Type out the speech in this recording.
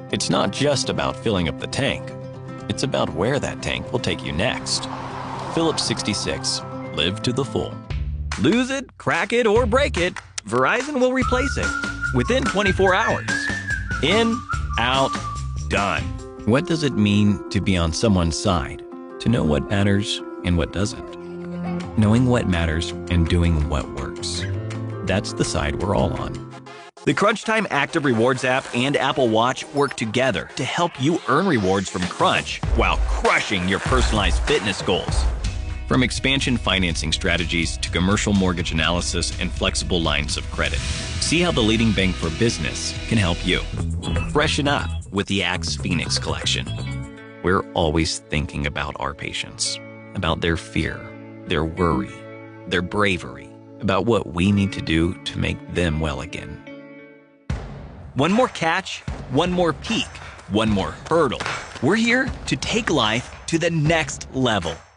It's not just about filling up the tank. It's about where that tank will take you next. Phillips 66. Live to the full. Lose it, crack it, or break it, Verizon will replace it within 24 hours. In, out, done. What does it mean to be on someone's side? To know what matters and what doesn't. Knowing what matters and doing what works. That's the side we're all on. The Crunch Time Active Rewards app and Apple Watch work together to help you earn rewards from Crunch while crushing your personalized fitness goals. From expansion financing strategies to commercial mortgage analysis and flexible lines of credit, see how the leading bank for business can help you. Freshen up with the Axe Phoenix collection. We're always thinking about our patients, about their fear, their worry, their bravery, about what we need to do to make them well again. One more catch, one more peak, one more hurdle. We're here to take life to the next level.